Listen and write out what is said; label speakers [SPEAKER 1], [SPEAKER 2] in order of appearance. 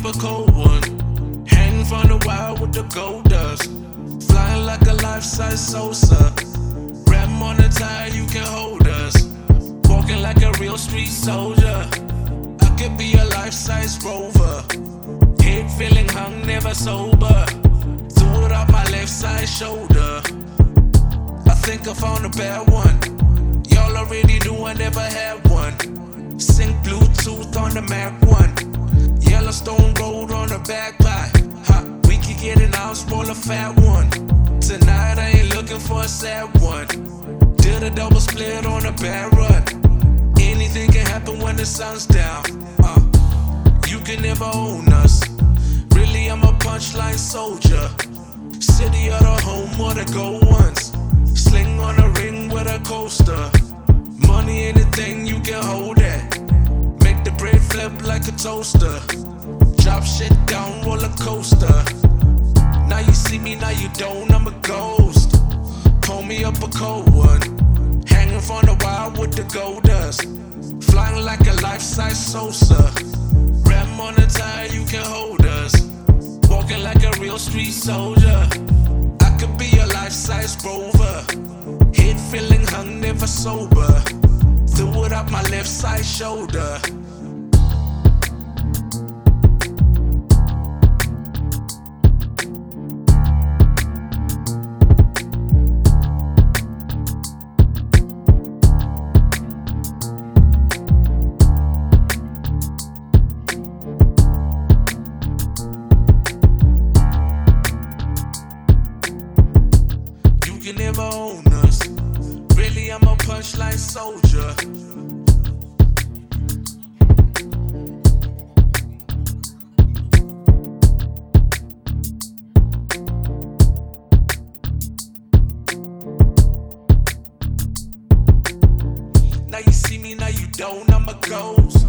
[SPEAKER 1] up a cold one. Hanging from the wire with the gold dust. Flying like a life-size Sosa. Wrap on the tire, you can hold us. Walking like a real street soldier. I could be a life-size Rover. Head feeling hung, never sober. Threw it off my left side shoulder. I think I found a bad one. Y'all already knew I never had one. Sync Bluetooth on the Mac 1. Yellowstone Road on the back by. We could get an ounce, roll a fat one. Tonight I ain't looking for a sad one. Did a double split on a bad run. Anything can happen when the sun's down. You can never own us. Really, I'm a punchline soldier. City or the home or the gold ones. Sling on a ring with a coaster. Money, anything you can hold it. Make the bread flip like a toaster. Drop shit down, roller coaster. Now you see me, now you don't, I'm a ghost. Pull me up a cold one. Hanging from the wire with the gold dust. Flying like a life-size Sosa. Ram on the tire, you can hold us. Walking like a real street soldier. I could be a life-size Rover. Head feeling hung, never sober. Threw it up my left side shoulder. You can never own us. Really, I'm a punchline soldier. Now you see me, now you don't, I'm a ghost.